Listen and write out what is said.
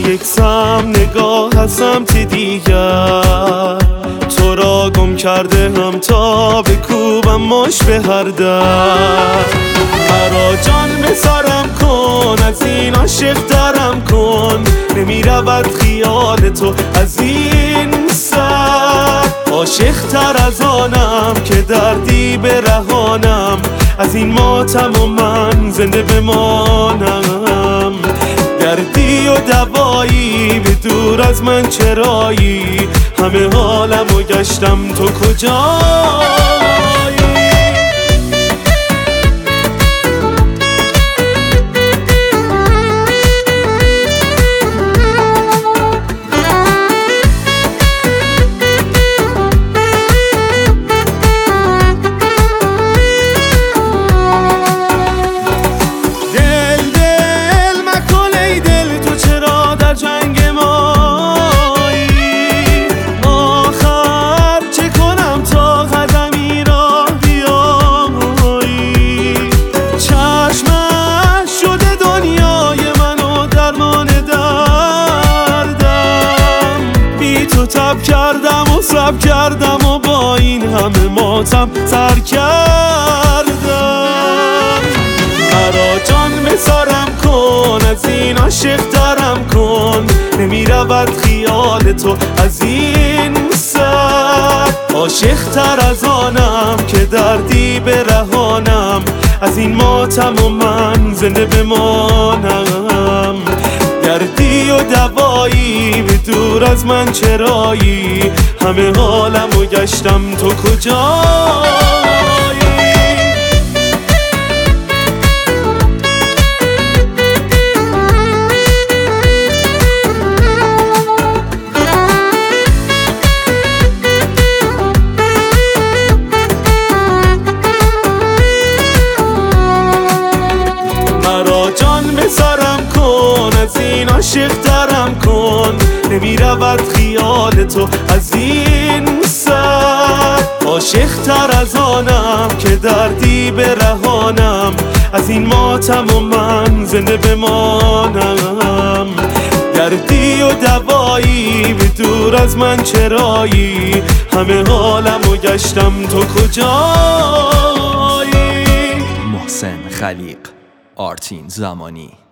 یک سم نگاه از سمت دیگر، تو را گم کرده هم تا بکوبم ماش به هر در. مرا جان به سرم کن، از این عاشق درم کن، نمی رود خیال تو از این سر. عاشق تر از آنم که دردی برهانم، از این ماتم و من زنده بمانم. دردی و دوایی به دور از من چرایی، همه حالم و گشتم تو کجایی. تب کردم و سب کردم و با این همه ماتم سر کردم. مرا جان به سرم کن، از این عاشق درم کن، نمی رود خیال تو از این سر. عاشق تر از آنم که دردی برهانم، از این ماتم و من زنده بمانم. دردی و دوایی به دور از من چرایی، همه حالم و گشتم تو کجایی. مرا جان به سرم کن، از این عاشق درم کن، نمی رود خیال تو از این سر. عاشق تر از آنم که دردی برهانم، از این ماتم و من زنده بمانم. دردی و دوایی به دور از من چرایی، همه حالم و گشتم تو کجایی. محسن خلیق، آرتین زمانی.